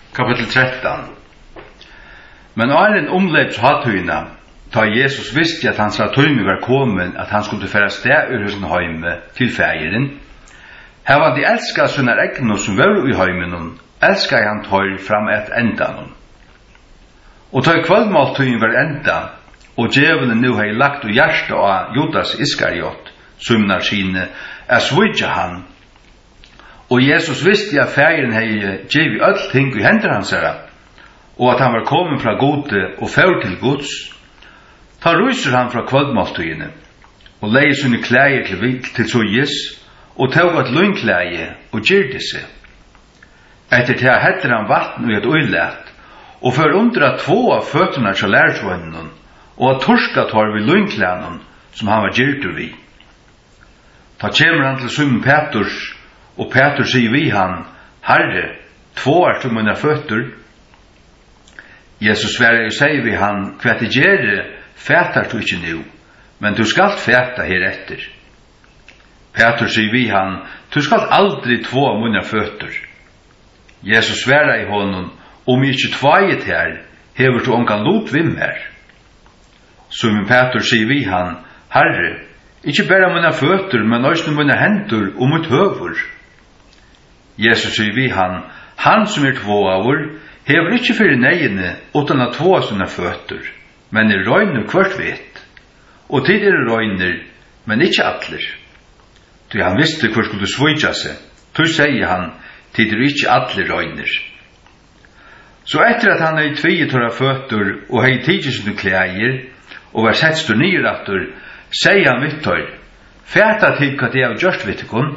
Kapitel 13. Men åren omleps hattøyna, ta Jesus visste at hans tøyme var kommet, at han skulle fære sted ur husen heime til fægeren. Her var de elska sunnar egnu som var i heimen, elska han tøyr fram et endan. Og ta kvöldmåltøyen var enda, og djevelen nu hei lagt og hjärsta av Judas Iskariot, sumnar sine, svitja han. Og Jesus visste at fægeren hei djevi öll ting i hendur hans herra, og at han var kommet fra gode og fær til Guds. Ta ryser han fra kvöldmåltøyene, og leie sunne klæger til sujes, og tog et løgnklæge og gyrde seg. Etter til hetter han vatten og et øylet, og for undra 2 av føtterne til lærersvønnen, og at torska tar vi løgnklænen som han var gyrder vi. Ta kjemer han til Simon Petrus, og Petrus sier vi han, Herre, 2 er til mine føtter. Jesus svarer og sier vi han, hva det gjør, fætar du ikke nu, men du skal fæta heretter. Petrus sier vi han, du skal aldri 2 av mine føtter. Jesus svarer i honom, om ikke 2 her, hever du ongan lot vim her. Simon Petrus sier vi han, Herre, ikke bare mine føtter, men også mine hendur og mitt høver. Jesus sier vi han som 2 av hever ikke fyrir negene utan at 2 av sine føtter, men røyner hvert vet. Og tid røyner, men ikke atler. Til han visste hvor skulle svøyja seg, så sier han, tid ikke atler røyner. Så etter at han hei 2 tørra føtter og hei tidsi sine klæger, og var sett stor nyrattur, sier han vittor, fæta til hva det er gjørst vittikon.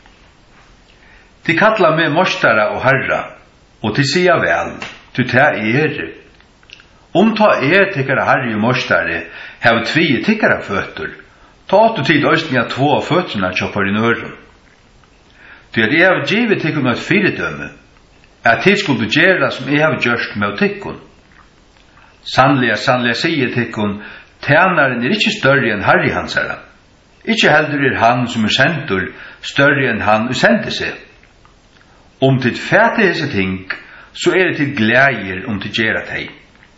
De kalla meg mostara og herra, og de sier vel, du ta ta tikkara herre og mostare, hev 2 tikkara føtter, ta du tid òsninga 2 av føtterna kjoppar i nøren. Du at jeg har givet tikkun et fyrdømme, at tid skulle gjøre som jeg har gjørst med tikkun. Sannlega sier tikkun, tænaren ikke større enn herre hans herra. Ikke heldur han som sendur større enn han sendte seg. Om tid fæte hese ting, så det til glæger om til gjera teg.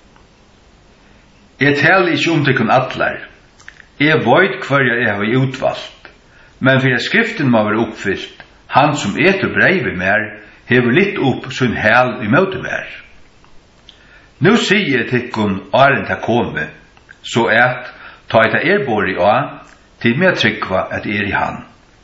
Jeg taler ikke tikkun atlar. Jeg veit hver jeg har utvalgt. Men for skriften må være oppfyllt, han som etter breive mer, hever litt opp sin hæl i møte mer. Nå sier tikkun åren til komme, så ta et bor i til med trykva at i han.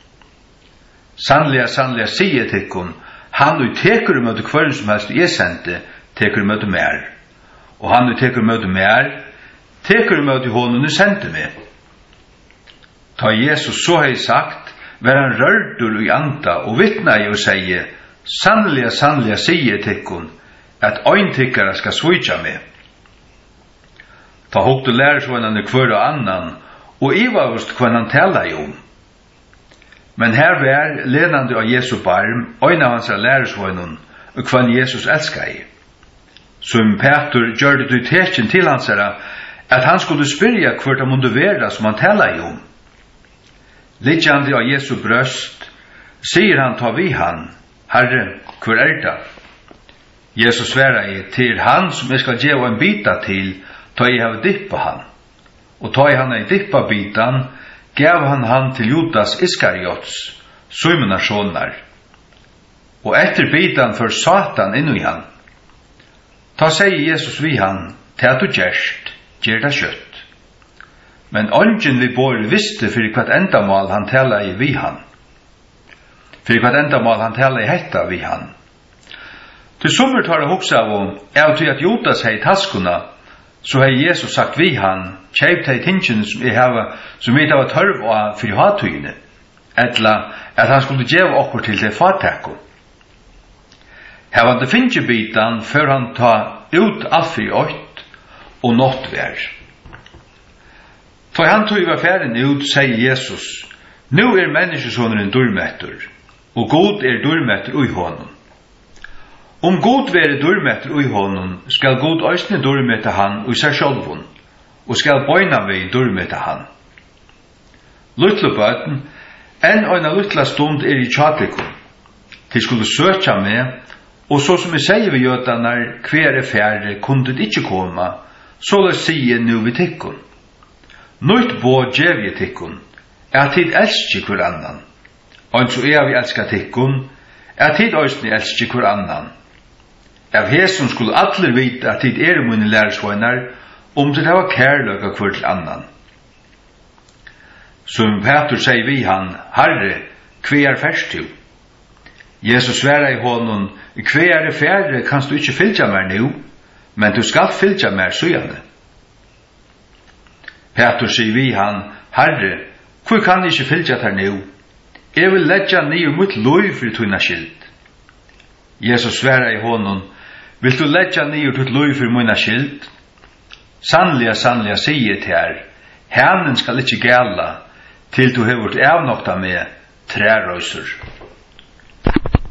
Sannlega sier tikkun, han du teker møte hver som helst jeg sendte, teker møte mer. Og han du teker møte mer, teker møte hånden du sendte meg. Ta Jesus så hei sagt, vær han rørdur i anda og vittna i og sier, sannlega sier tikkun, at øyntikkara skal svitja meg. Ta hoktu lærersvannane hver og annan, og ivavust hva han tala om. Men her var ledande av Jesu barm, øyna hans lærersvannan, og hva Jesus elskar i. Som Petur gjør det du tekin til hans at han skulle spyrja hver det måtte være som han tala om. Lidjande av Jesu brøst, sier han ta vi han, Herre, hver det? Jesus svarer i til han som jeg skal gjøre en bita til, ta jeg har dippa han. Og ta jeg han i dippa bitan, gav han til Judas Iskariots, Simona sonar. Og etter bitan for Satan inn i han. Ta sier Jesus vi han, til at du gjerst, gjer det kjøtt. Men ongen vi bor visste for hvert endamål han tala i vi han. For hvert endamål han tala i hetta vi han. Til sommer tar det hoksa av til at Judas hei taskuna, så hei Jesus sagt vi han, kjeipt hei tingene som vi hava tørv av for hatøyene, etla at han skulle gjeva okkur til det fartekko. Her var det finnjebitan før han ta ut alt for 8 og nåttvær. For han tog var ferden ut, sier Jesus, nu menneskesåneren durmetter, og god durmetter ui honom. Om god være durmetter ui honom, skal god òsne durmette han ui seg sjálvun, og skal bøyna vei durmette han. Luttlebøten, enn øyna luttla stund i tjatlikum, til skulle søkja med, Og så som jeg sier ved jødanar, hver færre kunde det ikke komme, så la sige nu vi tikkun. Nøyt bo djev jeg tikkun, tid elsker hver annan. Og så vi elsker tikkun, tid òsni elsker hver annan. Av hesson skulle atler vite tid mine lærersvøynar, det var kærløk av hver til annan. Som Petur sier vi han, Herre, hver først du? Jesus sværa i honom, hver færre kanst du ikke fylgja mer nu, men du skal fylgja mer søgjane. Petur sier vi han, Herre, hvor kan ikke fylgja der nu? Jeg vil letja ned mot lov for tøyna skild. Jesus sværa i honom, vil du letja ned mot lov for møyna skild? Sannliga, sier til her, herren skal ikke gæla, til du har vært avnokta med trærøyser.